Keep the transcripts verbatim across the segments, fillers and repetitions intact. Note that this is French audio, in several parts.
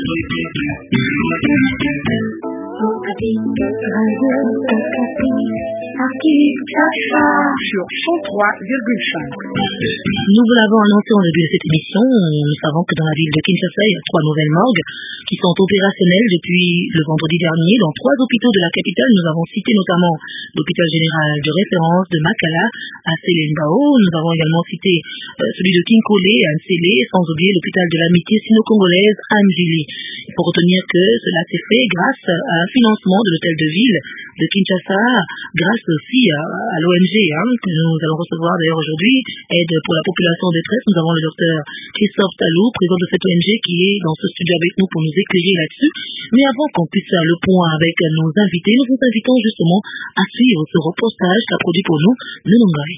Sur cent trois virgule cinq. Nous vous l'avons annoncé en début de cette émission. Nous savons que dans la ville de Kinshasa, il y a trois nouvelles morgues qui sont opérationnelles depuis le vendredi dernier dans trois hôpitaux de la capitale. Nous avons cité notamment l'hôpital général de référence de Makala à Selembao. Nous avons également cité euh, celui de Kinkole à Nsele, sans oublier l'hôpital de l'amitié sino-congolaise à Njili. Il faut retenir que cela s'est fait grâce à un financement de l'hôtel de ville de Kinshasa, grâce aussi à, à l'O N G hein, que nous allons recevoir d'ailleurs aujourd'hui, Aide pour la population en détresse. Nous avons le docteur Christophe Talou, président de cette O N G, qui est dans ce studio avec nous pour nous éclairer là-dessus. Mais avant qu'on puisse faire le point avec nos invités, nous vous invitons justement à suivre ce reportage qu'a produit pour nous le Nongai.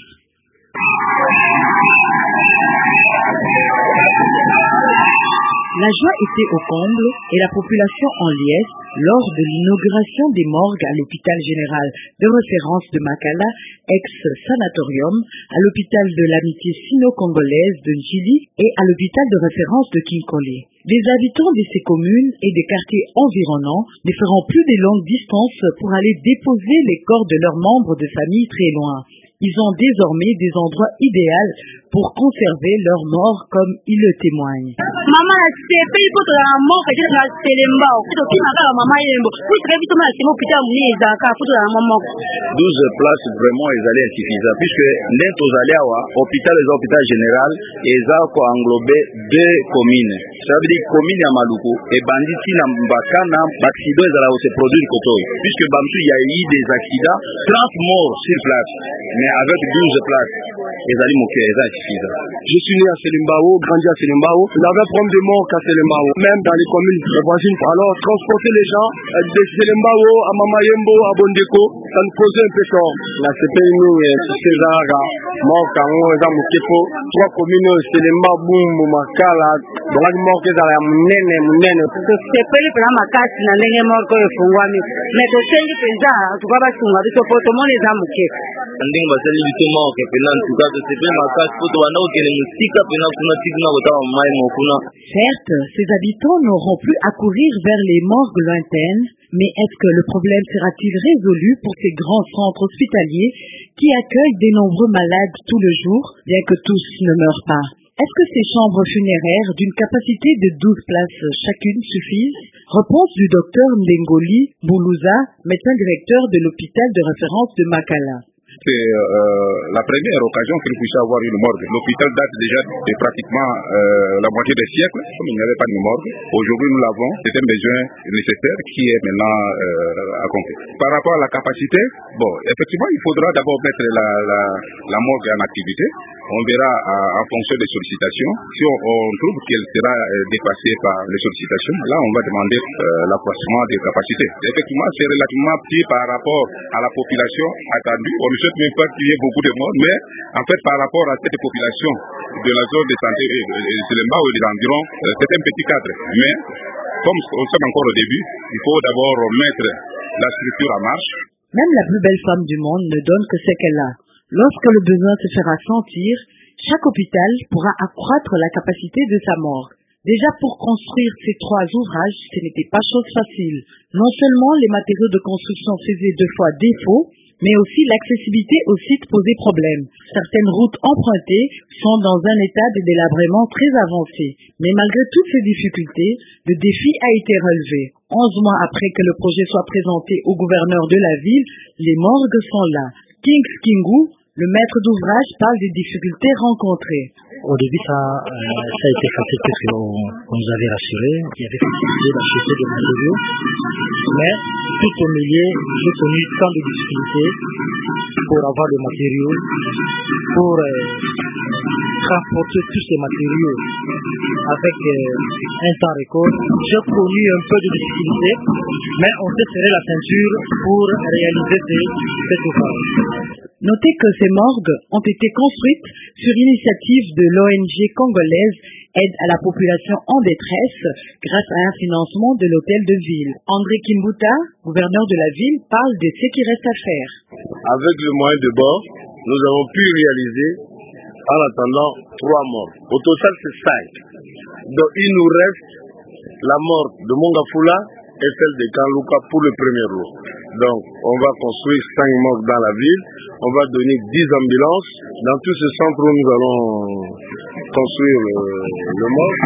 La joie était au comble et la population en liesse lors de l'inauguration des morgues à l'hôpital général de référence de Makala, ex-sanatorium, à l'hôpital de l'amitié sino-congolaise de Njili et à l'hôpital de référence de Kinkole. Les habitants de ces communes et des quartiers environnants ne feront plus de longues distances pour aller déposer les corps de leurs membres de famille très loin. Ils ont désormais des endroits idéaux pour conserver leurs morts comme ils le témoignent. Maman, c'est pas pour la mort que je la Selembao. C'est aussi ma maman Yembo. Oui, très vite, mais c'est mon putain de Zaka pour la maman. douze places vraiment ils allaient insuffisant puisque net aux aléas hôpital et hôpital général et ça quoi englobé deux communes. Ça veut dire commune à Maluku et banditi na Mbakana, accident ils allaient se produire kotoy. Puisque Bamsu il y a eu des accidents, trente morts sur place. Mais avec douze places, ils allaient moquer, ils allaient suffisant. Je suis né à Selembao, grandi à Selembao. Il y avait un problème de mort qu'à Selembao, même dans les communes voisines. Alors, transporter les gens de Selembao à Mamayembo, à Bondeko, ça nous posait un peu tort. La C P I nous, César, mort, Kango, Zamukepo, trois communes, Selembao, Boum, Makala, dans la mort qu'ils allaient Mounene, Mounene. C'est pas le plan Makasi, n'a pas mort que Fungwami. Mais que c'est le Penza, tu vas pas Funga, tu peux tout le monde les Zamuke. Nding basali bituma ke penan tuka de sepe makas poto wana okele musika pena kuna tigna bota mai mokuna. Certes, ces habitants n'auront plus à courir vers les morgues lointaines, mais est-ce que le problème sera-t-il résolu pour ces grands centres hospitaliers qui accueillent des nombreux malades tout le jour, bien que tous ne meurent pas? Est-ce que ces chambres funéraires d'une capacité de douze places chacune suffisent? Réponse du docteur Ndengoli Boulouza, médecin directeur de l'hôpital de référence de Makala. C'est euh, la première occasion qu'il puisse avoir une morgue. L'hôpital date déjà de pratiquement euh, la moitié des siècles, comme il n'y avait pas de morgue. Aujourd'hui, nous l'avons. C'est un besoin nécessaire qui est maintenant euh, accompli. Par rapport à la capacité, bon, effectivement, il faudra d'abord mettre la, la, la morgue en activité. On verra à, en fonction des sollicitations. Si on, on trouve qu'elle sera euh, dépassée par les sollicitations, là, on va demander euh, l'accroissement des capacités. Effectivement, c'est relativement petit par rapport à la population attendue. On ne souhaite même pas qu'il y ait beaucoup de morts, mais en fait, par rapport à cette population de la zone de santé et de Selembao et des environs, euh, c'est un petit cadre. Mais, comme on sommes encore au début, il faut d'abord mettre la structure en marche. Même la plus belle femme du monde ne donne que ce qu'elle a. Lorsque le besoin se fera sentir, chaque hôpital pourra accroître la capacité de sa morgue. Déjà pour construire ces trois ouvrages, ce n'était pas chose facile. Non seulement les matériaux de construction faisaient deux fois défaut, mais aussi l'accessibilité au site posait problème. Certaines routes empruntées sont dans un état de délabrement très avancé. Mais malgré toutes ces difficultés, le défi a été relevé. Onze mois après que le projet soit présenté au gouverneur de la ville, les morgues sont là. Kings Kingu, le maître d'ouvrage, parle des difficultés rencontrées. Au début, ça, euh, ça a été facile parce qu'on nous avait rassuré. Il y avait facilité d'acheter des matériaux. Mais tout au milieu, j'ai connu tant de difficultés pour avoir des matériaux, pour euh, transporter tous ces matériaux avec euh, un temps record. J'ai connu un peu de difficultés, mais on s'est serré la ceinture pour réaliser cet ouvrage. Notez que ces morgues ont été construites sur initiative de l'O N G congolaise Aide à la population en détresse grâce à un financement de l'hôtel de ville. André Kimbuta, gouverneur de la ville, parle de ce qui reste à faire. Avec le moyen de bord, nous avons pu réaliser en attendant trois morts. Au total, c'est cinq. Donc il nous reste la mort de Mongafula et celle de Kanluka pour le premier lot. Donc, on va construire cinq morgues dans la ville, on va donner dix ambulances. Dans tous ces centres où nous allons construire le, le morgue.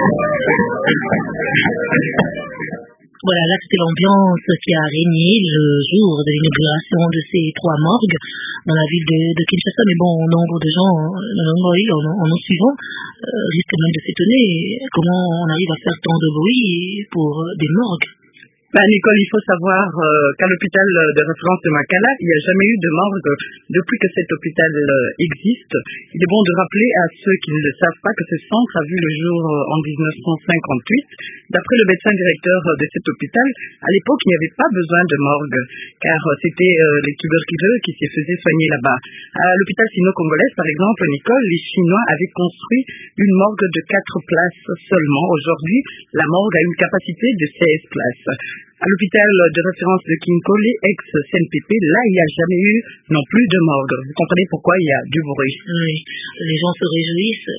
Voilà, là c'était l'ambiance qui a régné le jour de l'inauguration de ces trois morgues dans la ville de, de Kinshasa. Mais bon, nombre de gens en, en, en nous suivant euh, risquent même de s'étonner comment on arrive à faire tant de bruit pour des morgues. Ben, Nicole, il faut savoir euh, qu'à l'hôpital de référence de Makala, il n'y a jamais eu de morgue depuis que cet hôpital euh, existe. Il est bon de rappeler à ceux qui ne le savent pas que ce centre a vu le jour euh, en dix-neuf cent cinquante-huit. D'après le médecin directeur de cet hôpital, à l'époque, il n'y avait pas besoin de morgue, car euh, c'était euh, les tuberculeux qui se faisaient soigner là-bas. À l'hôpital sino-congolais, par exemple, Nicole, les Chinois avaient construit une morgue de quatre places seulement. Aujourd'hui, la morgue a une capacité de seize places. À l'hôpital de référence de Kinkole, ex-C N P P, là, il n'y a jamais eu non plus de morgue. Vous comprenez pourquoi il y a du bruit. Oui, les gens se réjouissent.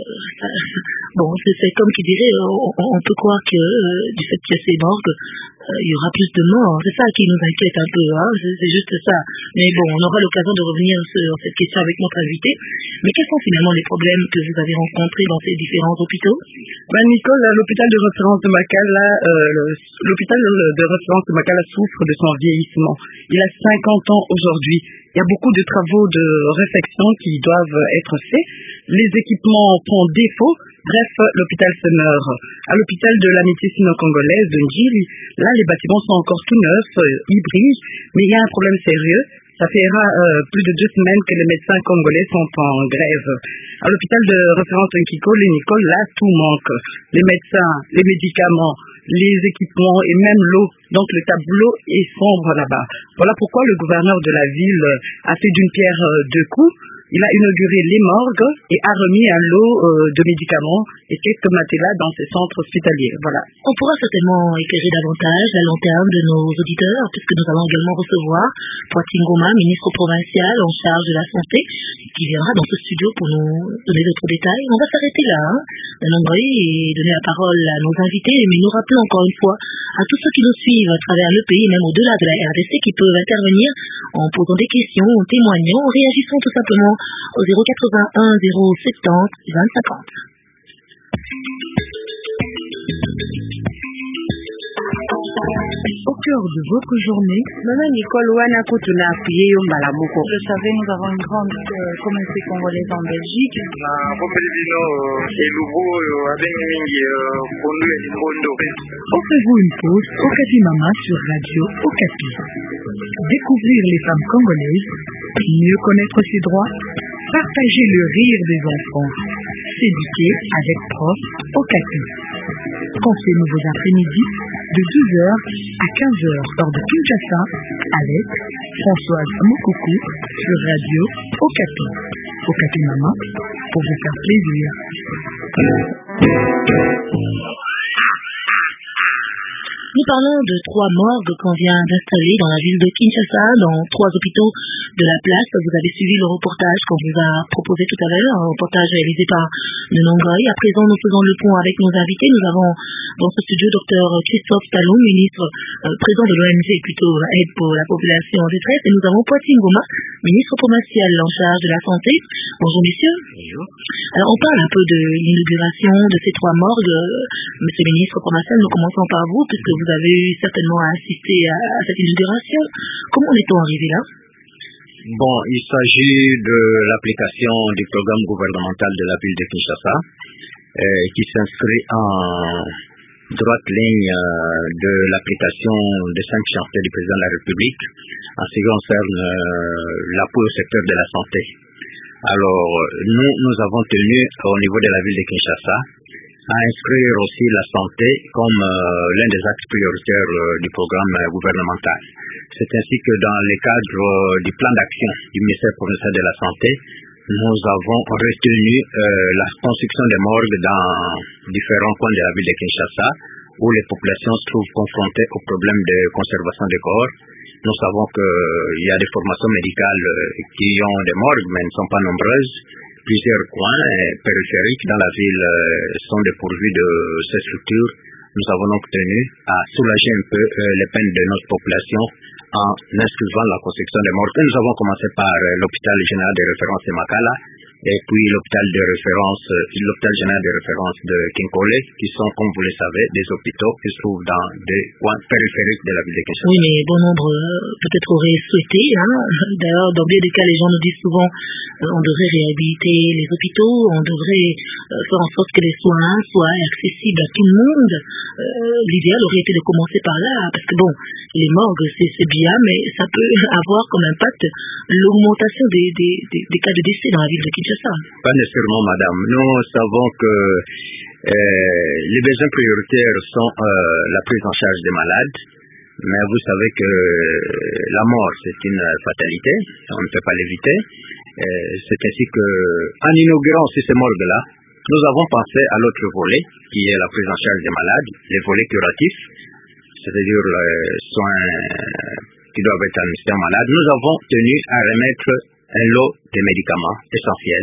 Bon, c'est, c'est comme qui dirait, on, on peut croire que euh, du fait qu'il y a ces morgues, euh, il y aura plus de morts. C'est ça qui nous inquiète un peu, hein. c'est, c'est juste ça. Mais bon, on aura l'occasion de revenir sur cette question avec notre invité. Mais quels sont finalement les problèmes que vous avez rencontrés dans ces différents hôpitaux? Ben, Nicole, à l'hôpital de référence de Makala, euh, l'hôpital de référence de Makala souffre de son vieillissement. Il a cinquante ans aujourd'hui. Il y a beaucoup de travaux de réfection qui doivent être faits. Les équipements font défaut. Bref, l'hôpital se meurt. À l'hôpital de l'amitié sino-congolaise de Njili, là, les bâtiments sont encore tout neufs, euh, hybrides, mais il y a un problème sérieux. Ça fera euh, plus de deux semaines que les médecins congolais sont en grève. À l'hôpital de référence de Nkikole, Nicole, là, tout manque. Les médecins, les médicaments, les équipements et même l'eau. Donc le tableau est sombre là-bas. Voilà pourquoi le gouverneur de la ville a fait d'une pierre deux coups. Il a inauguré les morgues et a remis un lot euh, de médicaments et quelques matelas dans ces centres hospitaliers. Voilà. On pourra certainement éclairer davantage la lanterne de nos auditeurs, puisque nous allons également recevoir Poitin Ngoma, ministre provincial en charge de la santé, qui viendra dans ce studio pour nous donner d'autres détails. On va s'arrêter là, hein, et donner la parole à nos invités, mais nous rappelons encore une fois à tous ceux qui nous suivent à travers le pays, même au-delà de la R D C, qui peuvent intervenir en posant des questions, en témoignant, en réagissant tout simplement au zéro quatre-vingt-un zéro soixante-dix vingt cinquante. Au cœur de votre journée, Maman Nicole Wana Kotuna Piyo Malamuko. Vous le savez, nous avons une grande euh, communauté congolaise en Belgique. Na Popelino et Louvo avec Mingi Kondo et Kondo. Offrez-vous une pause au Okapi Mama sur Radio Okapi. Découvrir les femmes congolaises, mieux connaître ses droits, partager le rire des enfants, s'éduquer avec Prof Okapi. Conseillez-nous vos après-midi de douze heures à quinze heures hors de Kinshasa avec Françoise Mokoko sur Radio Okapi. Okapi Mama pour vous faire plaisir. Nous parlons de trois morgues qu'on vient d'installer dans la ville de Kinshasa, dans trois hôpitaux de la place. Vous avez suivi le reportage qu'on vous a proposé tout à l'heure, un reportage réalisé par le Nongoy. À présent, nous faisons le pont avec nos invités. Nous avons dans ce studio Dr Christophe Talon, ministre, euh, président de l'O N G, plutôt aide pour la population en détresse. Et nous avons Poitin Ngoma, ministre provincial en charge de la santé. Bonjour messieurs. Bonjour. Alors on parle un peu de l'inauguration de ces trois morgues. Monsieur le ministre provincial, nous commençons par vous, puisque vous avez certainement assisté à, à cette inauguration. Comment est-on arrivé là? Bon, il s'agit de l'application du programme gouvernemental de la ville de Kinshasa, euh, qui s'inscrit en droite ligne euh, de l'application des cinq chantiers du président de la République en ce qui concerne euh, l'appui au secteur de la santé. Alors, nous, nous avons tenu au niveau de la ville de Kinshasa à inscrire aussi la santé comme euh, l'un des axes prioritaires euh, du programme euh, gouvernemental. C'est ainsi que dans le cadre euh, du plan d'action du ministère provincial de la Santé, nous avons retenu euh, la construction des morgues dans différents coins de la ville de Kinshasa, où les populations se trouvent confrontées aux problèmes de conservation des corps. Nous savons qu'il y a des formations médicales qui ont des morgues, mais ne sont pas nombreuses. Plusieurs coins périphériques dans la ville sont dépourvus de ces structures Nous avons donc tenu à soulager un peu euh, les peines de notre population en inscrivant la construction des morgues. Nous avons commencé par euh, l'hôpital général de référence de Makala et puis l'hôpital de référence, euh, l'hôpital général de référence de Kinkole, qui sont, comme vous le savez, des hôpitaux qui se trouvent dans des coins périphériques de la ville de Kinshasa. Oui, mais bon nombre euh, peut-être auraient souhaité. Hein. D'ailleurs, dans bien des cas, les gens nous disent souvent euh, on devrait réhabiliter les hôpitaux, on devrait euh, faire en sorte que les soins soient accessibles à tout le monde. Euh, l'idéal aurait été de commencer par là, parce que bon, les morgues, c'est, c'est bien, mais ça peut avoir comme impact l'augmentation des, des, des, des cas de décès dans la ville de Kinshasa. Pas nécessairement, madame. Nous savons que euh, les besoins prioritaires sont euh, la prise en charge des malades, mais vous savez que la mort, c'est une fatalité, on ne peut pas l'éviter. Euh, c'est ainsi que, en inaugurant aussi ces morgues-là, nous avons pensé à l'autre volet, qui est la prise en charge des malades, les volets curatifs, c'est-à-dire les soins qui doivent être administrés aux malades. Nous avons tenu à remettre un lot de médicaments essentiels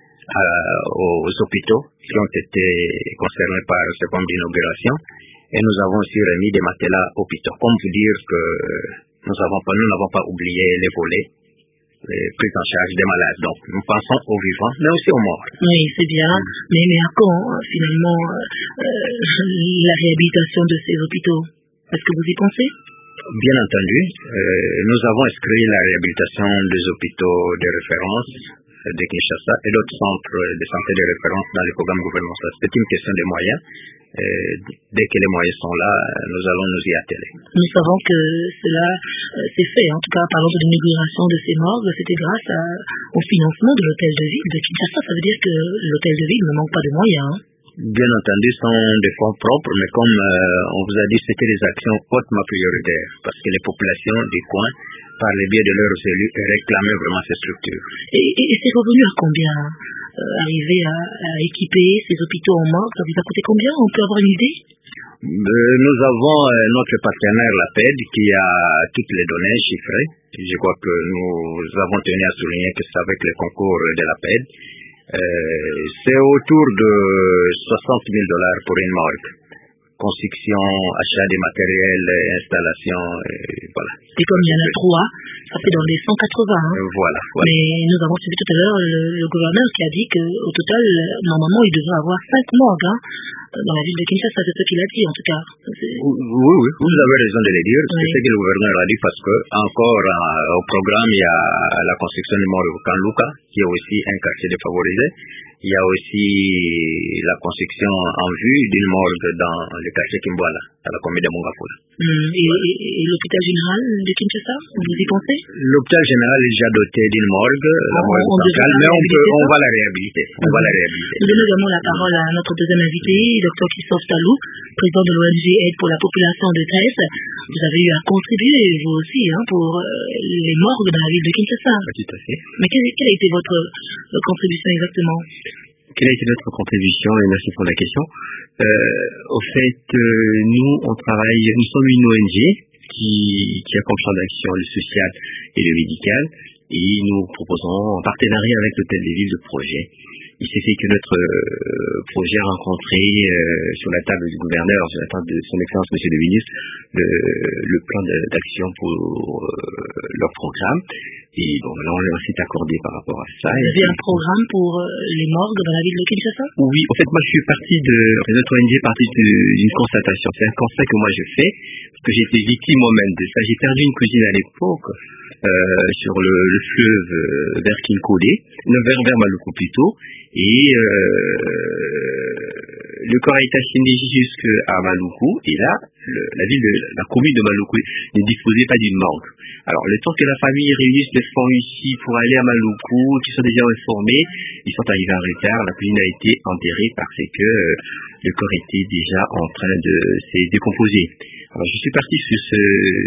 euh, aux hôpitaux qui ont été concernés par cette bombe d'inauguration, et nous avons aussi remis des matelas hôpitaux. Comme vous dire que nous avons pas, nous n'avons pas oublié les volets, les prises en charge des malades. Donc nous pensons aux vivants, mais aussi aux morts. Oui, c'est bien, mais, mais à quand finalement euh, la réhabilitation de ces hôpitaux? Est-ce que vous y pensez? Bien entendu, euh, nous avons inscrit la réhabilitation des hôpitaux de référence de Kinshasa et d'autres centres de santé de référence dans les programmes gouvernementaux. C'est une question de moyens. Euh, dès que les moyens sont là, nous allons nous y atteler. Nous savons que cela euh, s'est fait. En tout cas, parlant de l'inauguration de ces morgues, c'était grâce à, au financement de l'hôtel de ville de Kinshasa. Ça veut dire que l'hôtel de ville ne manque pas de moyens. Hein. Bien entendu, sont des fonds propres, mais comme euh, on vous a dit, c'était des actions hautement prioritaires, parce que les populations du coin, par le biais de leurs élus, réclamaient vraiment ces structures. Et, et, et c'est revenu à combien euh, arriver à, à équiper ces hôpitaux en morgue? Ça vous a coûté combien? On peut avoir une idée? euh, Nous avons euh, notre partenaire, la P E D, qui a toutes les données chiffrées. Je crois que nous avons tenu à souligner que c'est avec le concours de la P E D. Euh, c'est autour de soixante mille dollars pour une morgue. Construction, achat des matériels, installation, et voilà. Et comme il y en a trois, ça fait dans les cent quatre-vingts. Hein. Voilà, voilà. Mais nous avons suivi tout à l'heure le, le gouverneur qui a dit qu'au total, normalement, il devrait avoir cinq morgues hein, dans la ville de Kinshasa. C'est ce qu'il a dit, en tout cas. C'est... Oui, oui, vous avez raison de le dire. Oui. C'est ce que le gouverneur a dit parce que, encore euh, au programme, il y a la construction du morgue Kanluka, qui est aussi un quartier défavorisé. Il y a aussi la construction en vue d'une morgue dans le quartier Kimbwala, à la commune de Mongafula. Mmh. Et, et, et l'hôpital général de Kinshasa, vous y pensez? L'hôpital général est déjà doté d'une morgue, la on, morgue on centrale, mais on, peut, on va la réhabiliter. On mmh. va la réhabiliter. Nous donnons également la parole à notre deuxième invité, docteur Christophe Talou, président de l'O N G Aide pour la population de Thèse. Vous avez eu à contribuer, vous aussi, hein, pour euh, les morgues dans la ville de Kinshasa. Tout à fait. Mais quelle, quelle a été votre euh, contribution exactement? Quelle a été notre contribution? Et merci pour la question. Euh, au fait, euh, nous, on travaille, nous sommes une O N G qui, qui a comme champ d'action le social et le médical, et nous proposons en partenariat avec l'Hôtel des Villes de projets. Il s'est fait que notre euh, projet a rencontré euh, sur la table du gouverneur, sur la table de son excellence monsieur le ministre, le, le plan de, d'action pour euh, leur programme. Et bon, là, on s'est accordé par rapport à ça. Vous avez un programme pour euh, les morgues dans la ville de Kinshasa? Oui, en fait, moi, je suis parti de, notre O N G est parti d'une constatation. C'est un constat que moi je fais, parce que j'ai été victime moi-même de ça. J'ai perdu une cousine à l'époque, euh, sur le, le fleuve euh, vers Kinkole, vers, vers Maluku plutôt, et euh, le corps a été acheminé jusqu'à Maluku, et là, le, la ville de, la commune de Maluku ne disposait pas d'une morgue. Alors, le temps que la famille réunisse les fonds ici pour aller à Maluku, qui sont déjà informés, ils sont arrivés en retard, la cousine a été enterrée parce que euh, le corps était déjà en train de se décomposer. Alors, je suis parti sur ce,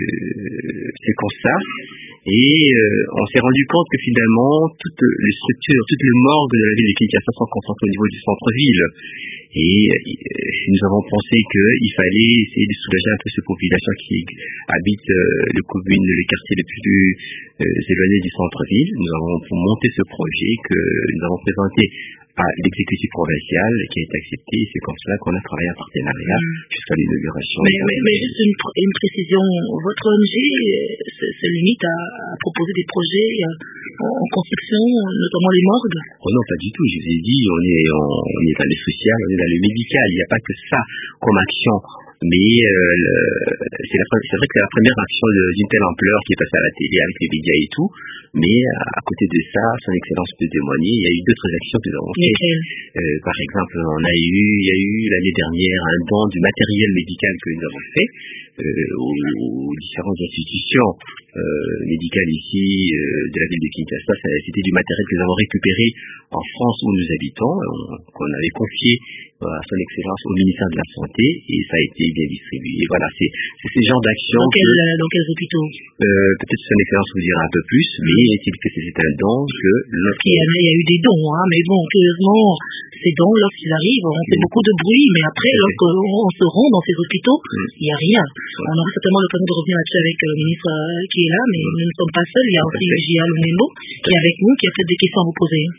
ce constat, et euh, on s'est rendu compte que finalement, toutes les structures, toutes les morgues de la ville de Kinshasa sont concentrées au niveau du centre-ville. Et euh, nous avons pensé qu'il fallait essayer de soulager un peu ces populations qui habitent euh, le commune, le quartier le plus euh, éloigné du centre-ville. Nous avons monté ce projet que nous avons présenté à l'exécutif provincial qui a été accepté. C'est comme cela qu'on a travaillé en partenariat mmh. jusqu'à l'inauguration. Mais, mais, mais juste une, une précision, votre O N G se, se limite à, à proposer des projets en, en construction, notamment les morgues? Oh non, pas du tout. Je vous ai dit, on est, on, on est dans le social, on est dans le médical. Il n'y a pas que ça comme action. Mais euh, le, c'est, la, c'est vrai que c'est la première action d'une telle ampleur qui est passée à la télé avec les médias et tout. Mais à côté de ça, son excellence peut témoigner, il y a eu d'autres actions que nous avons faites. Euh, par exemple, on a eu, il y a eu l'année dernière un don du matériel médical que nous avons fait euh, aux, aux différentes institutions euh, médicales ici euh, de la ville de Kinshasa. C'était du matériel que nous avons récupéré en France où nous habitons, qu'on avait confié à son excellence au ministère de la Santé, et ça a été bien distribué. Et voilà, c'est, c'est ce genre d'action. Dans, quel, que, dans quels hôpitaux euh, Peut-être son excellence vous dira un peu plus, mais est-il que c'est un don que... Notre... Il, y a, il y a eu des dons, hein, mais bon, curieusement, ces dons, lorsqu'ils arrivent, on fait mmh. beaucoup de bruit, mais après, mmh. lorsqu'on se rend dans ces hôpitaux, il mmh. n'y a rien. On aura certainement l'occasion de revenir là-dessus avec le ministre euh, qui est là, mais mmh. nous ne sommes pas seuls. Il y a aussi J A Lumembo qui est avec nous, qui a peut-être des questions à vous poser.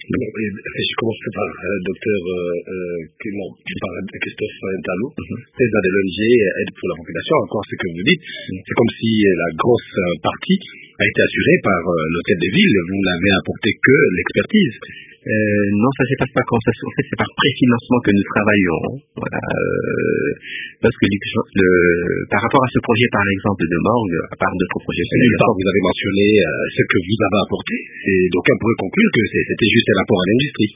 Je commence par euh, docteur euh, Clément, tu parles de Christophe Ntalo, mm-hmm. président de l'O N G Aide pour la population. Encore ce que vous dites, mm-hmm. c'est comme si la grosse partie a été assurée par euh, l'hôtel de ville. Vous n'avez apporté que l'expertise. Euh, non, ça ne se passe pas comme ça. En fait, c'est par préfinancement que nous travaillons. Voilà. Euh, parce que le, le, par rapport à ce projet, par exemple, de morgue, à part d'autres projets, vous avez mentionné euh, ce que vous avez apporté. Et donc, on pourrait conclure que c'est, c'était juste un apport à l'industrie.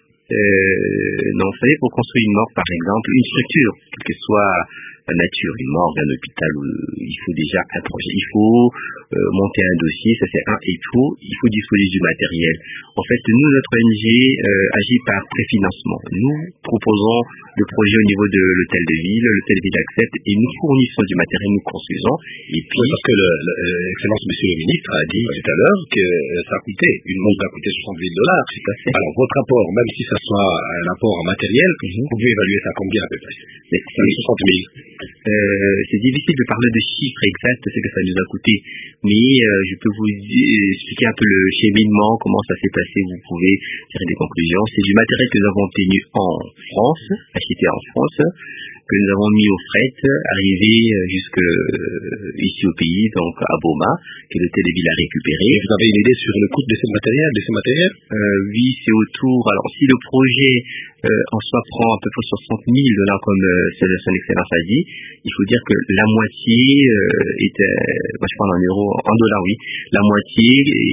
Euh, non, vous savez, pour construire une morgue, par exemple, une structure, quelle que soit la nature, une morgue, un hôpital, où il faut déjà un projet, il faut euh, monter un dossier, ça c'est un, et il faut, il faut disposer du matériel. En fait, nous, notre O N G euh, agit par préfinancement. Nous proposons le projet au niveau de l'hôtel de ville, l'hôtel de ville accepte, et nous fournissons du matériel, nous construisons. Et puis, oui, parce que le, le, l'excellence monsieur le ministre a dit tout à l'heure que ça a coûté, une montre a coûté soixante mille dollars. Tout à fait. Alors, votre apport, même si ça soit un apport en matériel, mm-hmm. vous pouvez évaluer ça combien à peu près? Mais c'est soixante mille. Euh, c'est difficile de parler de chiffres exacts, c'est que ça nous a coûté, mais euh, je peux vous expliquer un peu le cheminement, comment ça s'est passé, vous pouvez tirer des conclusions. C'est du matériel que nous avons obtenu en France, acheté en France, que nous avons mis au fret, arrivé jusque euh, ici au pays, donc à Boma, que l'hôtel de ville a récupéré. Et vous avez une idée sur le coût de ce matériel, de ce matériel euh, Oui, c'est autour. Alors, si le projet euh, en soi prend à peu près soixante mille dollars, comme euh, son excellence a dit, il faut dire que la moitié euh, est, euh, moi je parle en euros, en dollars, oui, la moitié,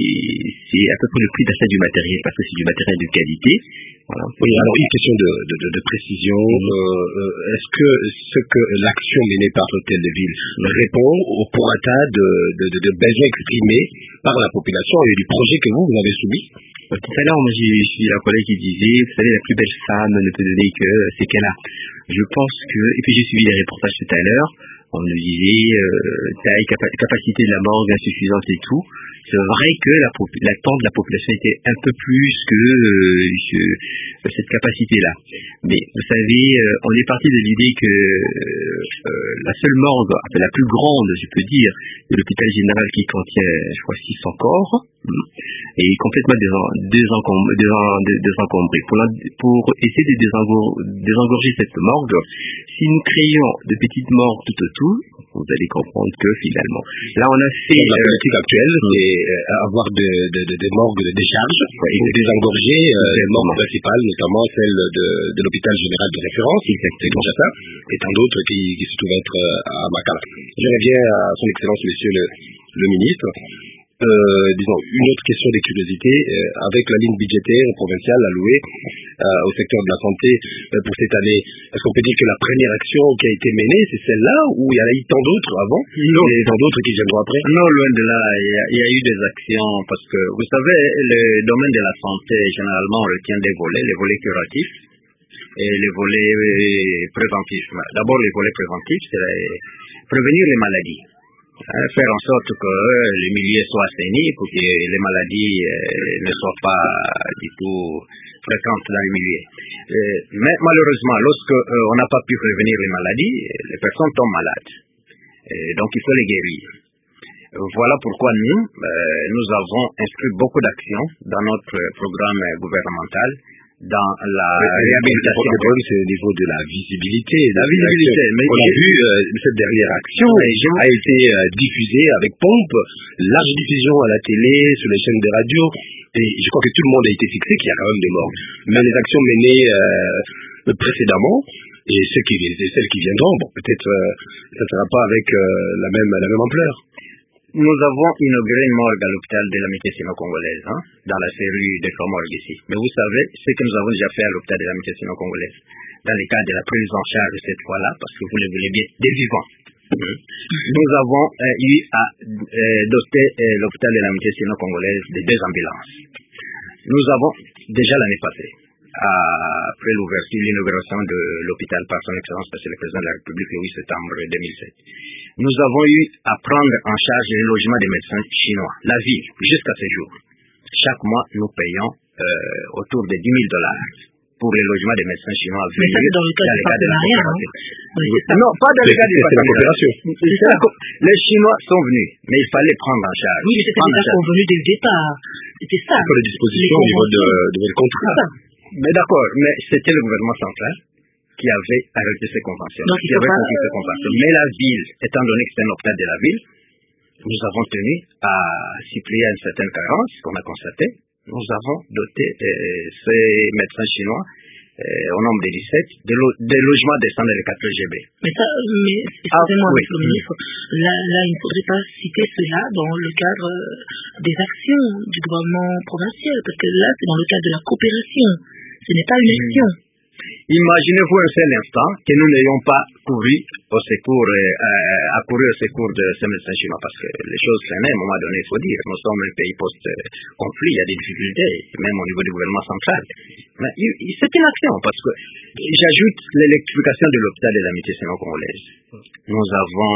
c'est à peu près le prix d'achat du matériel, parce que c'est du matériel de qualité. Voilà. Oui, alors une question de, de, de, de précision. Mmh. Euh, est-ce que ce que l'action menée par l'hôtel de ville répond au prorata de, de, de, de besoins exprimés par la population et du projet que vous, vous avez soumis? euh, Tout à l'heure, moi j'ai eu la collègue qui disait, vous savez, la plus belle femme ne peut donner que c'est qu'elle a. Je pense que, et puis j'ai suivi les reportages tout à l'heure, on nous disait euh, taille, capa- capacité de la morgue insuffisante et tout. C'est vrai que la pop- l'attente de la population était un peu plus que euh, je, cette capacité-là. Mais vous savez, euh, on est parti de l'idée que euh, la seule morgue, enfin, la plus grande, je peux dire, de l'hôpital général qui contient, je crois, six cents corps, est complètement désencombré. Pour, la, pour essayer de désengor- désengorger cette morgue, si nous créons de petites morgues tout autour, vous allez comprendre que finalement, là on a fait... La euh, politique actuelle, c'est euh, avoir des de, de, de morgues de décharge, ouais, et désengorger euh, les morgues principales, notamment celle de, de l'hôpital général de référence, c'est Kinshasa, et tant d'autres qui, qui se trouvent être euh, à Makala. Je reviens à son excellence, monsieur le, le ministre. Euh, disons, une autre question de curiosité, euh, avec la ligne budgétaire provinciale allouée euh, au secteur de la santé euh, pour cette année, est-ce qu'on peut dire que la première action qui a été menée, c'est celle-là, ou il y en a eu tant d'autres avant, non. Et tant d'autres qui viendront après? Non, loin de là, il y, a, il y a eu des actions, parce que, vous savez, le domaine de la santé, généralement, on retient des volets, les volets curatifs et les volets préventifs. D'abord, les volets préventifs, c'est prévenir les maladies. Faire en sorte que le milieu soit assaini pour que les maladies euh, ne soient pas du tout fréquentes dans le milieu. Euh, mais malheureusement, lorsque euh, on n'a pas pu prévenir les maladies, les personnes tombent malades. Et donc il faut les guérir. Voilà pourquoi nous, euh, nous avons inscrit beaucoup d'actions dans notre programme gouvernemental dans la réhabilitation. Le problème, c'est au niveau de la visibilité. La visibilité. Mais on a vu euh, cette dernière action a été euh, diffusée avec pompe, large diffusion à la télé, sur les chaînes de radio, et je crois que tout le monde a été fixé qu'il y a quand même des morts. Mais les actions menées euh, précédemment, et ceux qui, celles qui viendront, bon, peut-être euh, ça ne sera pas avec euh, la même la même ampleur. Nous avons inauguré une morgue à l'hôpital de l'amitié sino-congolaise, hein, dans la série des trois morgues ici. Mais vous savez ce que nous avons déjà fait à l'hôpital de l'amitié sino-congolaise, dans le cadre de la prise en charge de cette fois-là, parce que vous le voulez bien, des vivants. Nous avons euh, eu à euh, doter euh, l'hôpital de l'amitié sino-congolaise de deux ambulances. Nous avons, déjà l'année passée, après l'ouverture, l'inauguration de l'hôpital par son excellence, monsieur le président de la République, le huit septembre deux mille sept, nous avons eu à prendre en charge le logement des médecins chinois, la ville, jusqu'à ce jour. Chaque mois, nous payons euh, autour de dix mille dollars pour le logement des médecins chinois. Mais ça, c'est dans le cadre du partenariat, hein? Non, pas dans le cadre du partenariat. Les Chinois sont venus, mais il fallait prendre en charge. Oui, mais c'était déjà convenu dès le départ. C'était ça. Pour les dispositions au niveau de, de votre contrat. Mais d'accord, mais c'était le gouvernement central qui avait arrêté ces conventions, donc, qui avait conclu ces conventions. Mais la ville, étant donné que c'était un hôpital de la ville, nous avons tenu à suppléer une certaine carence qu'on a constatée. Nous avons doté euh, ces médecins chinois, euh, au nombre de dix-sept, des lo de logements descendant de quatre G B. Mais ça, mais excusez-moi, ah, oui. Monsieur le ministre, là, là, il ne faudrait pas citer cela dans le cadre des actions du gouvernement provincial, parce que là, c'est dans le cadre de la coopération. Ce n'est pas une action. Imaginez-vous un seul instant que nous n'ayons pas couru au secours, euh, accouru au secours de ces médecins chinois, parce que les choses freinaient à un moment donné, il faut dire. Nous sommes un pays post-conflit, il y a des difficultés, même au niveau du gouvernement central. Mais c'est une action, parce que j'ajoute l'électrification de l'hôpital de l'amitié sino-congolaise. Nous avons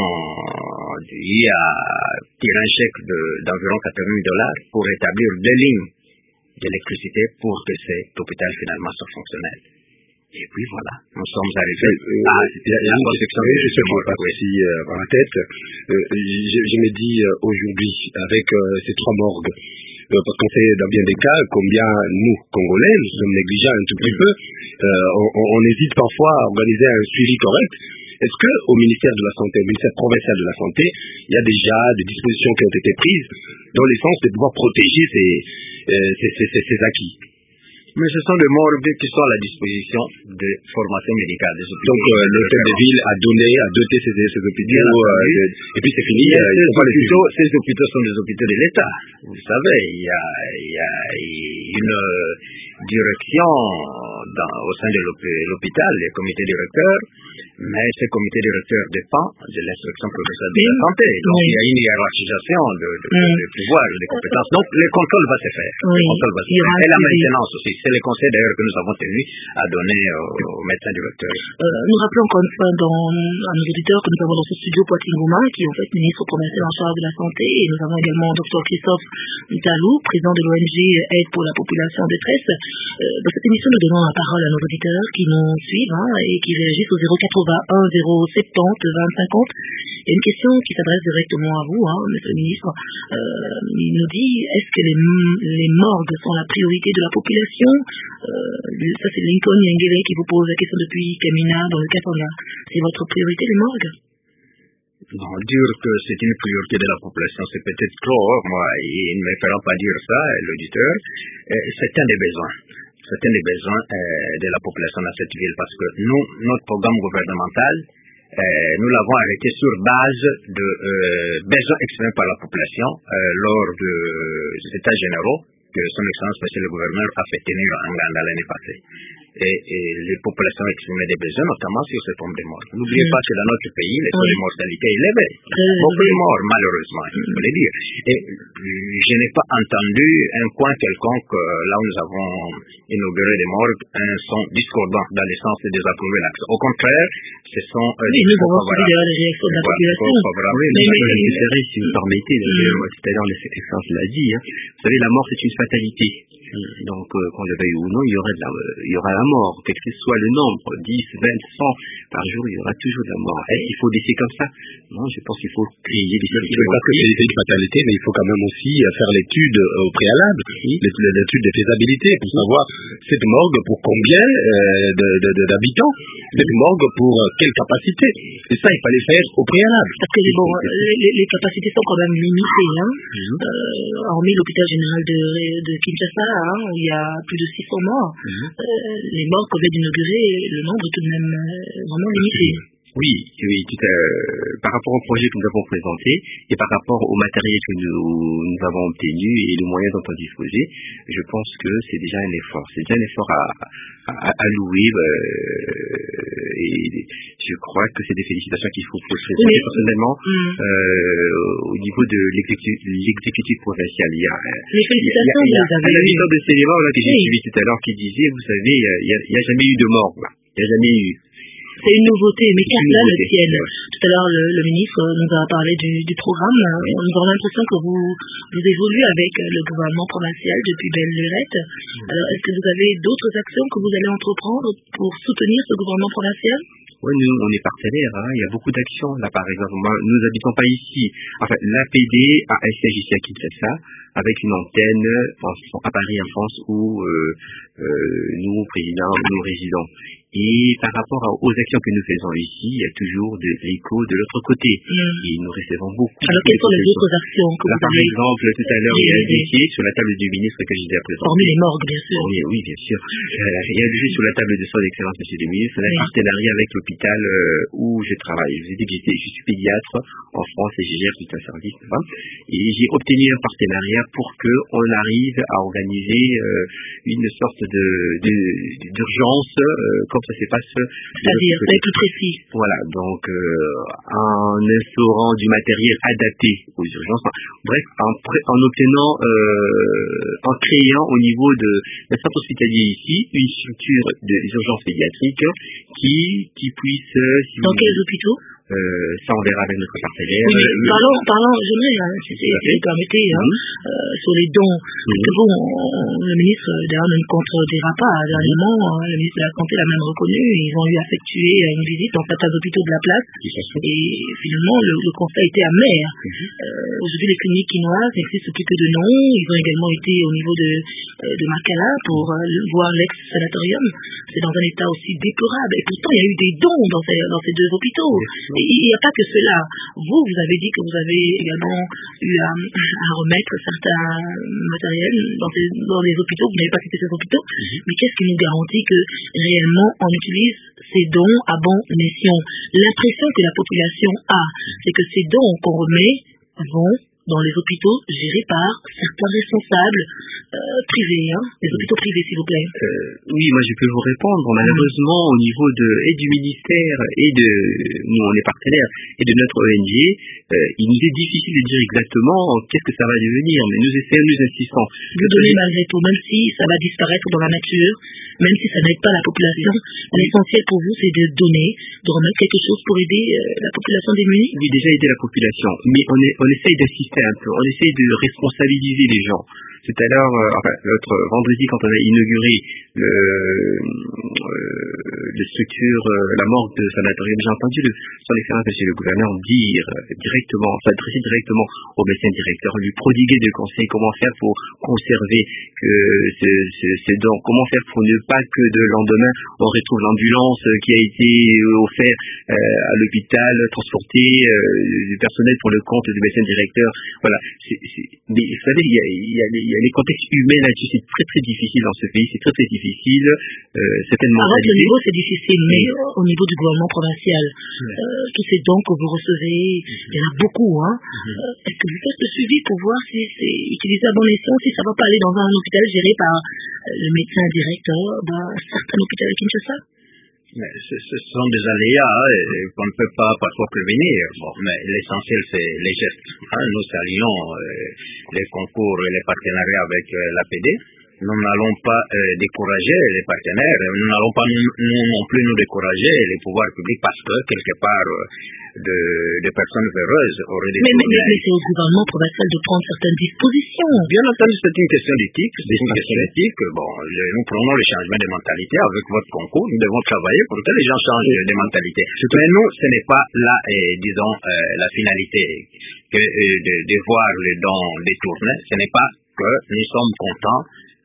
eu à tirer un chèque d'environ quatre-vingt mille dollars pour établir des lignes d'électricité pour que cet hôpital finalement soit fonctionnel. Et puis voilà, nous sommes arrivés euh, à la construction de ce qui passe aussi euh, dans la tête. Euh, je, je me dis euh, aujourd'hui, avec euh, ces trois morgues, euh, parce qu'on sait dans bien des cas combien nous, Congolais, nous sommes négligents un tout petit peu, euh, on, on hésite parfois à organiser un suivi correct. Est-ce qu'au ministère de la Santé, au ministère provincial de la Santé, il y a déjà des dispositions qui ont été prises dans le sens de pouvoir protéger ces, euh, ces, ces, ces, ces acquis? Mais ce sont des morgues qui sont à la disposition de formation médicale des hôpitaux. Donc euh, l'hôtel de ville a donné, a doté ces, ces hôpitaux, euh, et puis c'est fini. Euh, ces, hôpitaux, ces hôpitaux sont des hôpitaux de l'État. Vous savez, il y a, il y a une direction dans, au sein de l'hôpital, les comités directeurs, mais ces comités directeurs dépendent de l'instruction provinciale de la santé. Donc oui. Il y a une hiérarchisation de, de, mm. de, de pouvoir, de compétences. Donc le contrôle va se faire. Oui. Le contrôle va se faire. Et la maintenance aussi. C'est le conseil d'ailleurs que nous avons tenu à donner aux, aux médecins directeurs. Euh, nous rappelons encore une fois dans, à nos auditeurs que nous avons dans ce studio Poitrine Gouma, qui est en fait ministre provincial en charge de la santé, et nous avons également docteur Christophe Talou, président de l'O N G Aide pour la population en détresse. Euh, dans cette émission, nous donnons la parole à nos auditeurs qui nous suivent hein, et qui réagissent au zéro quatre-vingt-un zéro soixante-dix vingt cinquante. Il y a une question qui s'adresse directement à vous, hein, monsieur le ministre. Euh, il nous dit, est-ce que les, les morgues sont la priorité de la population? euh, Ça, c'est Lincoln Yengele qui vous pose la question depuis Kamina, dans le Katanga. C'est votre priorité, les morgues? Non, dire que c'est une priorité de la population, c'est peut-être trop. Moi, il ne me fera pas dire ça, l'auditeur. C'est un des besoins. C'est un des besoins euh, de la population dans cette ville, parce que nous, notre programme gouvernemental, euh, nous l'avons arrêté sur base de euh, besoins exprimés par la population euh, lors de, des états généraux que son excellence monsieur le gouverneur a fait tenir en Ghana l'année passée. Et, et les populations exprimaient des besoins, notamment sur ces pommes de mort. N'oubliez mmh. pas que dans notre pays, les taux oui. de mortalité est élevé. Mmh. Beaucoup de morts, malheureusement, il faut le dire. Et je n'ai pas entendu un coin quelconque, là où nous avons inauguré des morgues, un son discordant dans le sens de désapprouver l'accès. Au contraire, ce sont euh, oui, des nous avons suivi la réaction de la population. Oui, mais, mais, mais, mais si vous permettez, tout à l'heure, l'excellence l'a dit, hein, vous savez, la mort, c'est une fatalité. Donc, euh, qu'on le veuille ou non, il y aura de la, il y aura la mort, quel que soit le nombre, dix, vingt, cent par jour, il y aura toujours de la mort. Est-ce qu'il faut laisser comme ça? Non, je pense qu'il faut créer des structures. Je ne veux pas que c'est l'effet de fatalité, mais il faut quand même aussi faire l'étude au préalable, oui. l'étude de faisabilité pour savoir cette morgue pour combien euh, de, de, de, d'habitants, cette morgue pour euh, quelle capacité. Et ça, il fallait faire au préalable. Parce que bon, les, les capacités sont quand même limitées. Hein. Mm-hmm. Euh, hormis l'hôpital général de, de Kinshasa, hein, où il y a plus de six cents morts, mm-hmm. euh, les morts qu'on vient d'inaugurer, le nombre est tout de même euh, vraiment limité. Oui, oui, tout à, euh, par rapport au projet que nous avons présenté et par rapport au matériel que nous, nous avons obtenu et les moyens dont on disposait, je pense que c'est déjà un effort. C'est déjà un effort à, à, à louer euh, et je crois que c'est des félicitations qu'il faut poser oui, personnellement mm. euh, au niveau de l'exécutif, l'exécutif provincial. Il y a, les félicitations, il y a, il y a, il y a un habitant de Sénégal là que j'ai oui. suivi tout à l'heure qui disait, vous savez, il n'y a, a jamais eu de mort là, il n'y a jamais eu. C'est une nouveauté, mais qu'est-ce le ciel? Tout à l'heure, le, le ministre nous a parlé du, du programme. Oui. Nous avons l'impression que vous, vous évoluez avec le gouvernement provincial depuis belle lurette. Oui. Alors, est-ce que vous avez d'autres actions que vous allez entreprendre pour soutenir ce gouvernement provincial? Oui, nous, on est partenaires, hein. Il y a beaucoup d'actions. Là, par exemple, moi, nous n'habitons pas ici. Enfin, l'A P D a un siège ici à Kinshasa, avec une antenne à Paris, en France, où euh, euh, nous, présidents, nous résidons. Et par rapport aux actions que nous faisons ici, il y a toujours de l'écho de l'autre côté. Mm. Et nous recevons beaucoup. Alors, quelles sont les autres actions que là, vous par avez? exemple, tout à l'heure, il y a un dossier sur la table du ministre que j'ai déjà présenté. Hormis les morgues, bien sûr. Oui, oui, bien sûr. Euh, il y a un dossier sur la table de son excellence, monsieur le ministre, un oui. partenariat avec l'hôpital euh, où je travaille. Je vous ai dit que je suis pédiatre en France et je gère tout un service. Hein. Et j'ai obtenu un partenariat pour qu'on arrive à organiser euh, une sorte de, de, d'urgence euh, comme ça se passe. C'est-à-dire, c'est plus précis. Voilà, donc euh, en instaurant du matériel adapté aux urgences, enfin, bref, en, en obtenant, euh, en créant au niveau de la centre hospitalier ici, une structure des urgences pédiatriques qui, qui puisse... Si Dans quels hôpitaux? Euh, ça on verra avec notre partenaire. Oui, euh, parlons, parlons, j'aimerais, hein, si, si vous permettez, hein, mmh. euh, sur les dons. Mmh. Parce que bon, le ministre d'ailleurs ne contredira pas. Dernièrement, mmh. le ministre de la Santé l'a même reconnu. Ils ont eu effectué une visite dans certains hôpitaux de la place. Mmh. Et finalement, le, le constat était amer. Mmh. Euh, Aujourd'hui, les cliniques quinoises n'existent plus que de nom. Ils ont également été au niveau de, de Makala pour euh, voir l'ex-sanatorium. C'est dans un état aussi déplorable. Et pourtant, il y a eu des dons dans ces, dans ces deux hôpitaux. Mmh. Il n'y a pas que cela. Vous, vous avez dit que vous avez également eu à, à remettre certains matériels dans, ces, dans les hôpitaux. Vous n'avez pas quitté ces hôpitaux. Mm-hmm. Mais qu'est-ce qui nous garantit que réellement on utilise ces dons à bon escient? L'impression que la population a, c'est que ces dons qu'on remet vont dans les hôpitaux gérés par certains responsables euh, privés, hein, les hôpitaux privés, s'il vous plaît. Euh, oui, moi je peux vous répondre. Malheureusement, mmh. au niveau de et du ministère et de nous, on est partenaires et de notre O N G, euh, il nous est difficile de dire exactement qu'est-ce que ça va devenir, mais nous essayons, nous insistons. Vous donnez malgré tout, même si ça va disparaître dans la nature, même si ça n'aide pas la population, l'essentiel pour vous, c'est de donner, de remettre quelque chose pour aider euh, la population démunie. Oui, déjà aider la population, mais on, est, on essaye d'assister un peu, on essaye de responsabiliser les gens. Tout à l'heure, euh, enfin, l'autre vendredi, quand on a inauguré le, euh, les structures, euh, la morgue de sanatorium, j'ai entendu le, son excellence monsieur le gouverneur dire euh, directement, s'adresser directement au médecin directeur, lui prodiguer des conseils, comment faire pour conserver que ce, ce, ce don, comment faire pour ne pas que de lendemain on retrouve l'ambulance qui a été offerte euh, à l'hôpital, transporter euh, du personnel pour le compte du médecin directeur. Voilà. C'est, c'est, mais vous savez, il y a, il y a, il y a les contextes humains là-dessus, c'est très très difficile dans ce pays, c'est très très difficile. Euh, certainement. À votre niveau, c'est difficile, mais au niveau du gouvernement provincial, ouais. euh, tous ces dons que vous recevez, mm-hmm. il y en a beaucoup, hein. Mm-hmm. Euh, est-ce que vous faites le suivi pour voir si c'est utilisé à bon escient, si ça va pas aller dans un hôpital géré par euh, le médecin directeur d'un certain hôpital à Kinshasa? Mais ce, ce sont des aléas hein, qu'on ne peut pas parfois prévenir. Bon, mais l'essentiel, c'est les gestes. Hein. Nous saluons euh, les concours et les partenariats avec euh, l'A P D. Nous n'allons pas euh, décourager les partenaires. Nous n'allons pas nous, nous non plus nous décourager les pouvoirs publics parce que quelque part, euh, de, de personnes heureuses auraient détourné. Mais, mais, mais c'est au gouvernement provincial de prendre certaines dispositions. Bien entendu, c'est une question d'éthique. C'est une question d'éthique. Bon, nous prenons le changement de mentalité avec votre concours. Nous devons travailler pour que les gens changent de mentalité. Mais nous, ce n'est pas là, eh, disons, euh, la finalité que euh, de, de voir les dons détournés. Ce n'est pas que nous sommes contents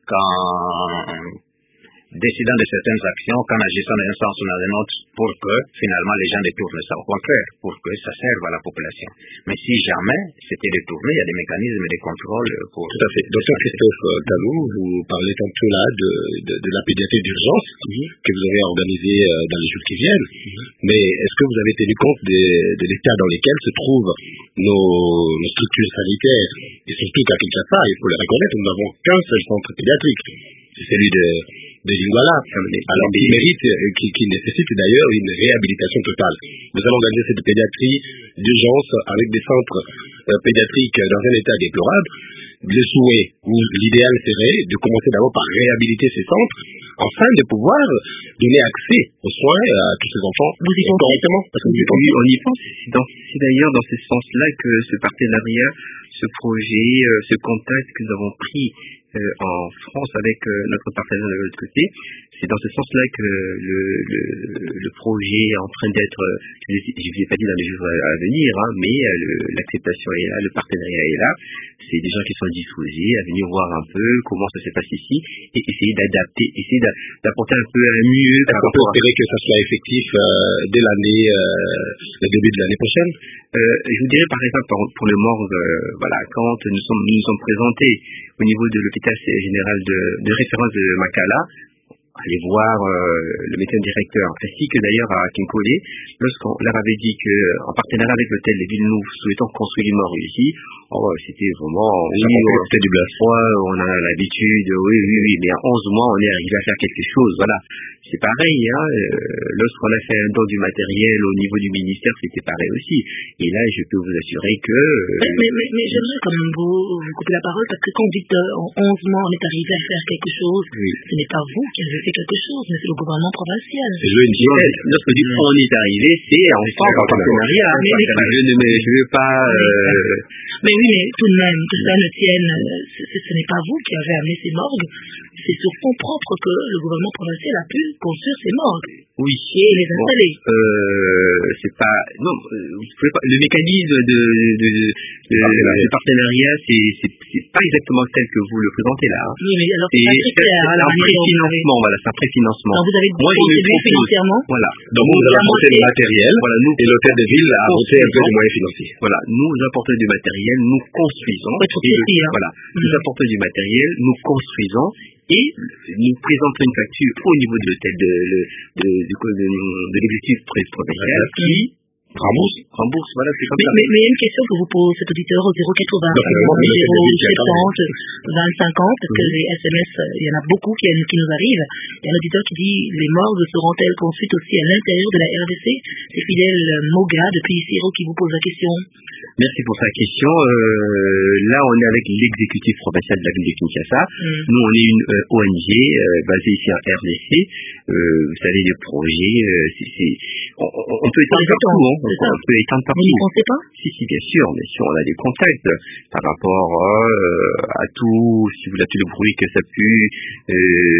quand décidant de certaines actions, qu'en agissant dans un sens ou dans un autre, pour que finalement les gens détournent ça. Au contraire, pour que ça serve à la population. Mais si jamais c'était détourné, il y a des mécanismes de contrôle pour... Tout à fait. Docteur Christophe Talou, vous parlez tantôt là de, de, de la pédiatrie d'urgence mmh. que vous avez organisée dans les jours qui viennent. Mmh. Mais est-ce que vous avez tenu compte de, de l'état dans lequel se trouvent nos, nos structures sanitaires? Et surtout qu'à Kinshasa, il faut le reconnaître, nous n'avons qu'un seul centre pédiatrique. C'est celui de... de Lingala, alors qui mérite, qui, qui nécessite d'ailleurs une réhabilitation totale. Nous allons organiser cette pédiatrie d'urgence avec des centres euh, pédiatriques dans un état déplorable. Le souhait ou l'idéal serait de commencer d'abord par réhabiliter ces centres afin de pouvoir donner accès aux soins à tous ces enfants. Vous y pensez correctement parce que oui, on y pense. C'est d'ailleurs dans ce sens-là que ce partenariat, ce projet, euh, ce contact que nous avons pris Euh, en France avec euh, notre partenaire de l'autre côté, c'est dans ce sens-là que le, le, le projet est en train d'être, je ne vous ai pas dit dans les jours à venir, hein, mais euh, l'acceptation est là, le partenariat est là, c'est des gens qui sont disposés à venir voir un peu comment ça se passe ici et essayer d'adapter, essayer d'apporter un peu un mieux. Est-ce qu'on peut espérer que ça soit effectif euh, dès l'année, euh, le début de l'année prochaine? euh, Je vous dirais par exemple pour, pour le morgue, euh, voilà, quand nous sommes, nous nous sommes présentés au niveau de l'hôpital général de, de référence de Makala, aller voir euh, le médecin directeur, ainsi que d'ailleurs à Kinkole, lorsqu'on leur avait dit que, en partenariat avec l'hôtel de ville, nous souhaitons construire une mort ici, oh, c'était vraiment, oui, c'était du bluff. On a l'habitude, oui, oui, oui, mais en onze mois, on est arrivé à faire quelque chose, voilà. C'est pareil, hein, euh, lorsqu'on a fait un don du matériel au niveau du ministère, c'était pareil aussi. Et là, je peux vous assurer que... Euh, mais mais, mais, mais j'aimerais quand même vous, vous couper la parole, parce que quand vous dites euh, en onze mois, on est arrivé à faire quelque chose, oui. Ce n'est pas vous qui avez fait quelque chose, mais c'est le gouvernement provincial. Je veux dire, lorsque dit on est arrivé, c'est en France, en partenariat. Mais, mais, je ne veux pas... Euh... Mais oui, mais tout de même, que ça ne tienne, ce, ce n'est pas vous qui avez amené ces morgues, c'est sur fonds propres que le gouvernement provincial a pu construire ces morgues. Oui. Et les installer. Bon, euh, c'est pas, non, vous pouvez pas, le mécanisme de, de, de, de, de partenariat, c'est, c'est, c'est pas exactement tel que vous le présentez là. Hein. Oui, mais alors c'est pas très clair. C'est un préfinancement, voilà, c'est un préfinancement. Alors vous avez contribué financièrement. Voilà. Donc vous avez apporté du matériel, voilà, nous, et l'hôtel de ville a apporté un peu de moyens financiers. Voilà, nous apportons du matériel, nous construisons. Être précis, hein. Voilà, nous mmh. apportons du matériel, nous construisons. Et nous présentons une facture au niveau de l'hôtel de, de, de, de, de, de l'exécutif provincial qui rembourse. Rembourse, voilà, c'est comme mais, ça. Mais, mais il y a une question que vous posez cet auditeur au zéro quatre-vingts, zéro soixante, vingt cinquante, parce que les S M S, il y en a beaucoup qui, qui nous arrivent. Il y a un auditeur qui dit, les morgues seront-elles construites aussi à l'intérieur de la R D C? C'est Fidèle Moga, depuis Siro, qui vous pose la question. Merci pour sa question. Euh, là, on est avec l'exécutif provincial de la ville de Kinshasa. Mm. Nous, on est une euh, O N G euh, basée ici en R D C. Euh, vous savez, les projets, euh, c'est, c'est, on, on peut étendre partout. Hein. On, on peut étendre partout. Vous ne pensez pas? Si, si, bien sûr. Bien sûr, on a des contacts par rapport euh, à tout, si vous avez tout le bruit que ça a pu euh,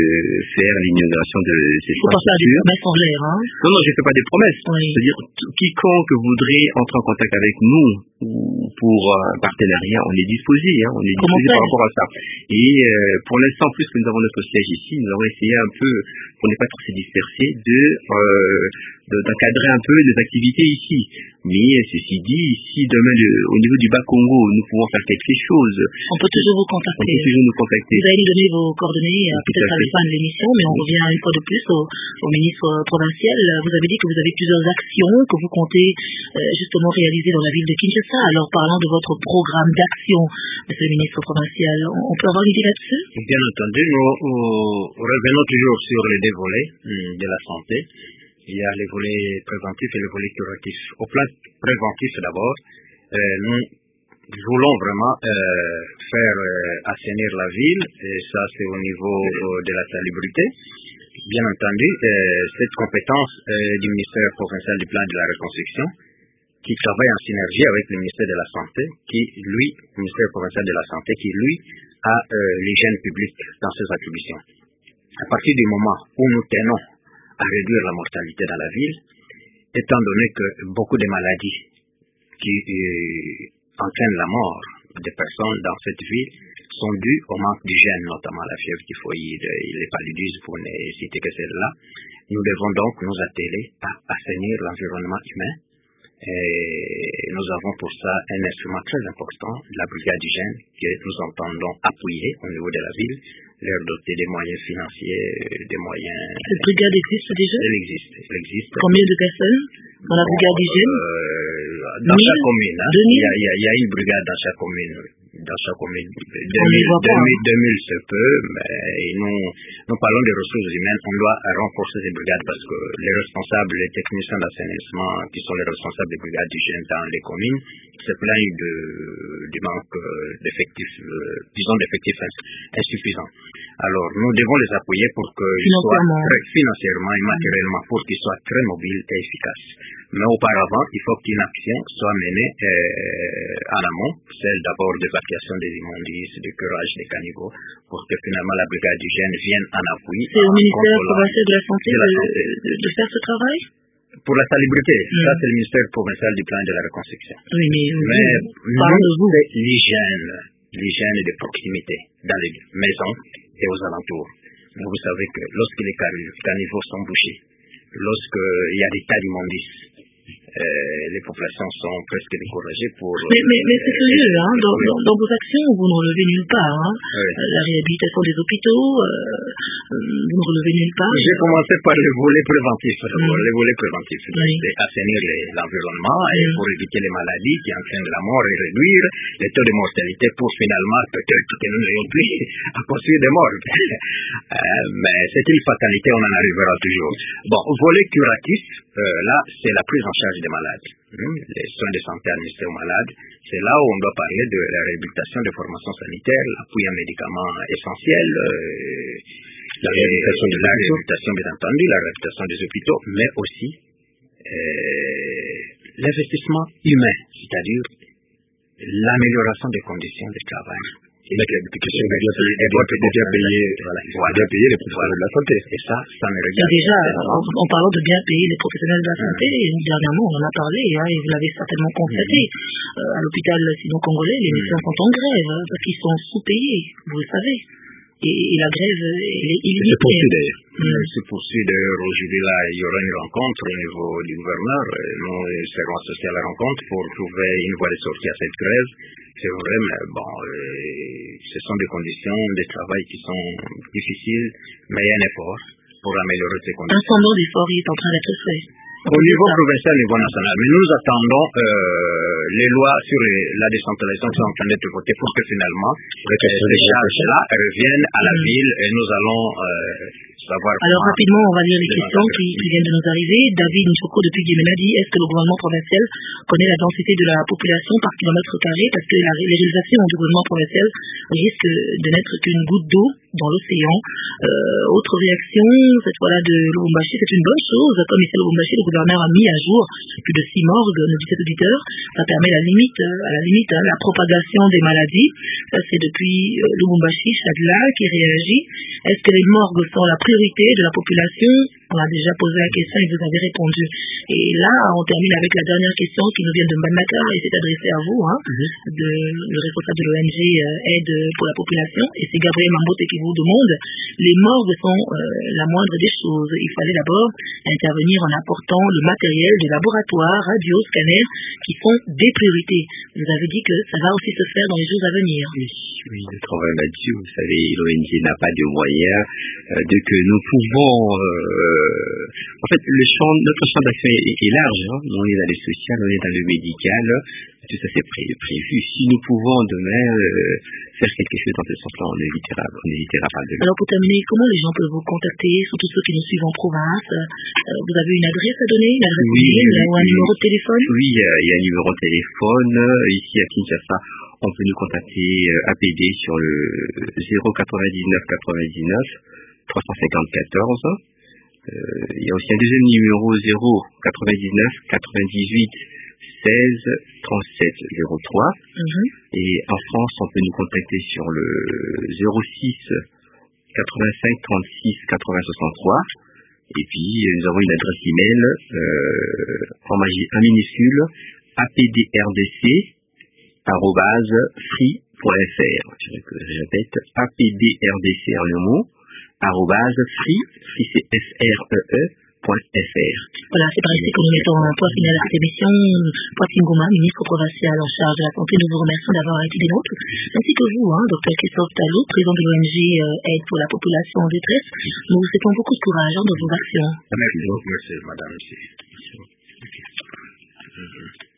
faire l'inauguration de ces Il faut pas faire des promesses en l'air. Hein. Non, non, je ne fais pas des promesses. Oui. C'est-à-dire, quiconque voudrait entrer en contact avec nous pour un partenariat, on est disposé, hein, on est disposé par rapport à ça. Et euh, pour l'instant, puisque nous avons notre siège ici, nous avons essayé un peu, pour ne pas trop se disperser, de, euh, de d'encadrer un peu les activités ici. Mais ceci dit, si demain, le, au niveau du Bas-Congo, nous pouvons faire quelque chose, on peut toujours vous contacter. On peut toujours nous contacter. Vous allez nous donner vos coordonnées, euh, peut-être à la fin de l'émission, mais on revient une fois de plus au, au ministre provincial. Vous avez dit que vous avez plusieurs actions que vous comptez euh, justement réaliser dans la ville de Kinshasa. Alors, parlant de votre programme d'action, monsieur le ministre provincial, on, on peut avoir une idée là-dessus? Bien entendu, nous, nous revenons toujours sur les deux volets hum, de la santé. Il y a les volets préventifs et les volets curatifs. Au plan préventif d'abord, euh, nous voulons vraiment euh, faire euh, assainir la ville, et ça c'est au niveau euh, de la salubrité. Bien entendu, euh, cette compétence euh, du ministère provincial du plan de la reconstruction, qui travaille en synergie avec le ministère de la Santé, qui, lui, le ministère provincial de la Santé, qui, lui, a euh, l'hygiène publique dans ses attributions. À partir du moment où nous tenons à réduire la mortalité dans la ville, étant donné que beaucoup de maladies qui euh, entraînent la mort des personnes dans cette ville sont dues au manque d'hygiène, notamment la fièvre typhoïde et les paludismes, pour ne citer que celle-là, nous devons donc nous atteler à assainir l'environnement humain. Et nous avons pour ça un instrument très important, la brigade d'hygiène, que nous entendons appuyer au niveau de la ville, leur doter des moyens financiers, des moyens... Cette brigade existe déjà? Elle existe, elle existe. Combien de personnes dans la brigade d'hygiène? euh, Dans chaque commune, hein, il, y a, il, y a, il y a une brigade dans chaque commune. Dans chaque commune. deux mille c'est peu, mais nous, nous parlons des ressources humaines, on doit renforcer ces brigades parce que les responsables, les techniciens d'assainissement, qui sont les responsables des brigades d'hygiène dans les communes, se plaignent de, du manque d'effectifs, euh, disons d'effectifs insuffisants. Alors, nous devons les appuyer pour qu'ils soient très financièrement et matériellement, pour qu'ils soient très mobiles et efficaces. Mais auparavant, il faut qu'une action soit menée euh, en amont, celle d'abord d'évacuation des immondices, du curage des caniveaux, pour que finalement la brigade d'hygiène vienne en appui. C'est au ministère provincial de la Santé de, de, de, de faire ce travail? Pour la salubrité, mmh. ça c'est le ministère provincial du plan et de la reconstruction. Oui, mais, mais nous, c'est l'hygiène, l'hygiène de proximité dans les maisons et aux alentours. Mais vous savez que lorsque les caniveaux sont bouchés, lorsqu'il y a des tas d'immondices, Euh, les populations sont presque découragées pour... Mais, mais, mais c'est curieux, hein, dans, dans, dans vos actions, vous ne relevez nulle part. Hein. Oui. La réhabilitation des hôpitaux, euh, vous ne relevez nulle part. J'ai commencé par le volet préventif. Mm. Le volet préventif, oui. c'est assainir l'environnement et mm. pour éviter les maladies qui entraînent la mort et réduire les taux de mortalité pour finalement peut-être que nous n'ayons plus à construire des morts. euh, mais c'est une fatalité, on en arrivera toujours. Bon, volet curatif, euh, là, c'est la prise en charge des malades. Hum, les soins de santé administrés aux malades, c'est là où on doit parler de la réhabilitation des formations sanitaires, l'appui à médicaments essentiels, euh, la réhabilitation, de la réhabilitation bien entendu, la réhabilitation des hôpitaux, mais aussi euh, l'investissement humain, c'est-à-dire l'amélioration des conditions de travail. Et donc l'éducation doit bien payer, voilà, bien payer les professionnels de la santé. Et ça, ça me regarde. Déjà, en, en parlant de bien payer les professionnels de la santé, mmh. dernièrement on en a parlé, hein, et vous l'avez certainement constaté. Mmh. Euh, à l'hôpital sinon congolais, les médecins mmh. sont en grève, hein, parce qu'ils sont sous-payés, vous le savez. Et, et la grève, elle est illimitée. C'est poursuit d'ailleurs. Mmh. C'est poursuit d'ailleurs. Aujourd'hui, là, il y aura une rencontre au niveau du gouverneur. Nous serons associés à la rencontre pour trouver une voie de sortie à cette grève. C'est vrai, mais bon, euh, ce sont des conditions de travail qui sont difficiles, mais il y a un effort pour améliorer ces conditions. Un semblant d'effort est en train d'être fait. Au niveau provincial, au niveau national. Mais nous attendons euh, les lois sur les, la décentralisation qui sont en train d'être votées pour que finalement euh, ces charges-là reviennent à la mmh. ville et nous allons euh, savoir... Alors rapidement, on va lire les questions qui, qui viennent de nous arriver. David Nchoko depuis Guémena dit, est-ce que le gouvernement provincial connaît la densité de la population par kilomètre carré? Parce que la, les réalisations du gouvernement provincial risquent de n'être qu'une goutte d'eau dans l'océan. Euh, autre réaction, cette fois-là de Lubumbashi, c'est une bonne chose. Comme ici Lubumbashi, le gouverneur a mis à jour plus de six morgues, nos dix-sept auditeurs. Ça permet la limite, à la limite, hein, la propagation des maladies. Ça, c'est depuis euh, Lubumbashi, Chadla, qui réagit. Est-ce que les morgues sont la priorité de la population? On a déjà posé la question et vous avez répondu. Et là, on termine avec la dernière question qui nous vient de Mbandaka et c'est adressé à vous, hein, mm-hmm. de, le responsable de l'O N G euh, Aide pour la population. Et c'est Gabriel Mambote qui vous demande, les morgues sont euh, la moindre des choses. Il fallait d'abord intervenir en apportant le matériel de laboratoire, radio, scanner, qui sont des priorités. Vous avez dit que ça va aussi se faire dans les jours à venir. Oui, oui, le travail là-dessus, vous savez, l'O N G n'a pas de moyens, euh, de que nous pouvons... Euh, en fait, le champ, notre champ d'action est, est large. Hein. On est dans le social, on est dans le médical, tout ça c'est pré prévu. Si nous pouvons demain euh, faire quelque chose dans ce sens-là, on n'hésitera pas de... Alors pour terminer, comment les gens peuvent vous contacter, surtout ceux qui nous suivent en province? euh, Vous avez une adresse à donner, une adresse oui, mail oui, ou un numéro de téléphone? Oui, il y, a, il y a un numéro de téléphone. Ici à Kinshasa, on peut nous contacter A P D sur le zéro quatre-vingt-dix-neuf quatre-vingt-dix-neuf trois cent cinquante-quatorze. Euh, il y a aussi un deuxième numéro zéro quatre-vingt-dix-neuf quatre-vingt-dix-huit seize trente-sept zéro trois. Mhm. Et en France, on peut nous contacter sur le zéro six quatre-vingt-cinq trente-six quatre-vingts soixante-trois. Et puis, nous avons une adresse email euh, en, magi- en minuscule apdrdc arobase free point f r. Je répète, apdrdc en un mot arobase free, free c'est f r e e point f r. Voilà, c'est par ici que nous mettons un point final à cette émission. Poitine Gouma, ministre provincial en charge de la santé, nous vous remercions d'avoir été des nôtres, ainsi que vous, hein, docteur Christophe Talot, président de l'O N G euh, Aide pour la population en détresse. Nous vous souhaitons beaucoup de courage hein, dans vos actions. Merci, merci madame. Merci. Okay. Mm-hmm.